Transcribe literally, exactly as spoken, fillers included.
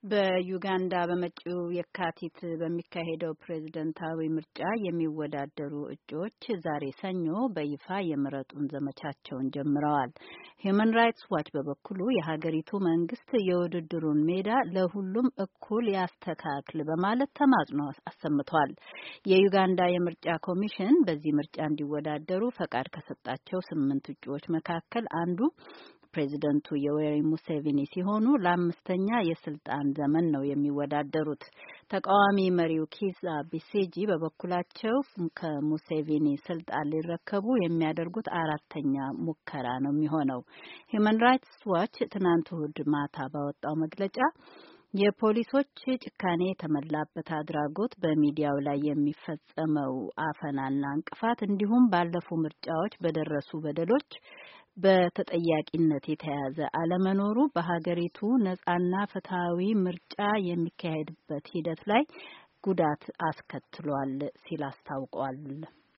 በዩጋንዳ በመጪው የካቲት በሚካሄደው ፕሬዝደንታዊ ምርጫ የሚወዳደሩ እጩዎች ዛሬ ሰኞ በይፋ የምረጡን ዘመቻቸውን ጀምረዋል። ሂዩማን ራይትስ ዋች በበኩሉ የሀገሪቱ መንግስት የውድድሩን ሜዳ ለሁሉም እኩል ያስተካክል በማለት ተማጽኖ አሰምቷል። የዩጋንዳ የምርጫ ኮሚሽን በዚህ ምርጫ እንዲወዳደሩ ፈቃድ ከሰጣቸው ስምንት እጩዎች መካከል አንዱ ፕሬዚደንቱ ዮዌሪ ሙሴቪኒ ሲሆኑ ለአምስተኛ የስልጣን ዘመን ነው የሚወዳደሩት። ተቃዋሚ መሪው ኪዛ ቢሲጂ በበኩላቸው ከሙሴቪኒ ስልጣን ሊረከቡ የሚያደርጉት አራተኛ ሙከራ ነው የሚሆነው። ሂዩማን ራይትስ ዋች ትናንት እሁድ ማታ ባወጣው መግለጫ የፖሊሶች ጭካኔ የተመላበት አድራጎት፣ በሚዲያው ላይ የሚፈጸመው አፈናና እንቅፋት እንዲሁም ባለፉ ምርጫዎች በደረሱ በደሎች በተጠያቂነት የተያዘ አለመኖሩ በሀገሪቱ ነጻና ፍትሃዊ ምርጫ የሚካሄድበት ሂደት ላይ ጉዳት አስከትሏል ሲል አስታውቋል።